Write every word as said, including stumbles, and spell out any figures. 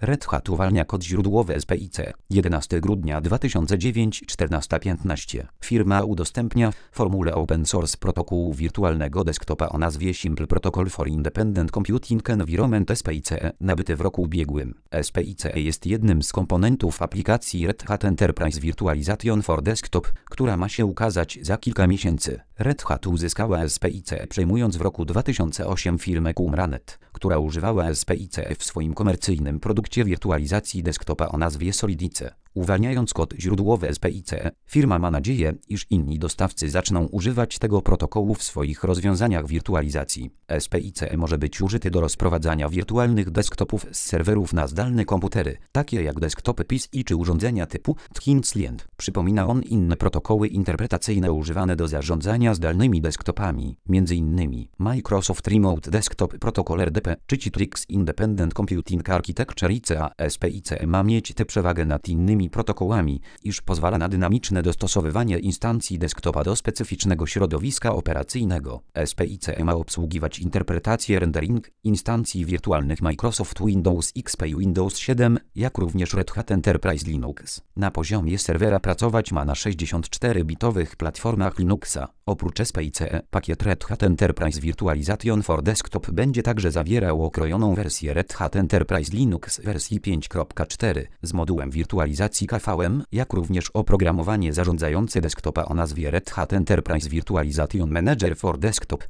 Red Hat uwalnia kod źródłowy S P I C. jedenastego grudnia dwa tysiące dziewięć, czternasta piętnaście. Firma udostępnia formułę open source protokołu wirtualnego desktopa o nazwie Simple Protocol for Independent Computing Environment S P I C, nabyty w roku ubiegłym. S P I C jest jednym z komponentów aplikacji Red Hat Enterprise Virtualization for Desktop, która ma się ukazać za kilka miesięcy. Red Hat uzyskała S P I C przejmując w roku dwa tysiące ósmym firmę Qumranet, która używała S P I C w swoim komercyjnym produkcie wirtualizacji desktopa o nazwie Solidice. Uwalniając kod źródłowy S P I C, firma ma nadzieję, iż inni dostawcy zaczną używać tego protokołu w swoich rozwiązaniach wirtualizacji. S P I C może być użyty do rozprowadzania wirtualnych desktopów z serwerów na zdalne komputery, takie jak desktopy P C czy urządzenia typu ThinkSlient. Przypomina on inne protokoły interpretacyjne używane do zarządzania zdalnymi desktopami, m.in. Microsoft Remote Desktop Protocol R D P czy Citrix Independent Computing Architecture I C A. S P I C ma mieć tę przewagę nad innymi protokołami, iż pozwala na dynamiczne dostosowywanie instancji desktopa do specyficznego środowiska operacyjnego. S P I C ma obsługiwać interpretację rendering instancji wirtualnych Microsoft Windows X P i Windows siedem, jak również Red Hat Enterprise Linux. Na poziomie serwera pracować ma na sześćdziesiąt cztery bitowych platformach Linuxa. Oprócz S P I C, pakiet Red Hat Enterprise Virtualization for Desktop będzie także zawierał okrojoną wersję Red Hat Enterprise Linux wersji pięć kropka cztery z modułem wirtualizacji K V M, jak również oprogramowanie zarządzające desktopa o nazwie Red Hat Enterprise Virtualization Manager for Desktop.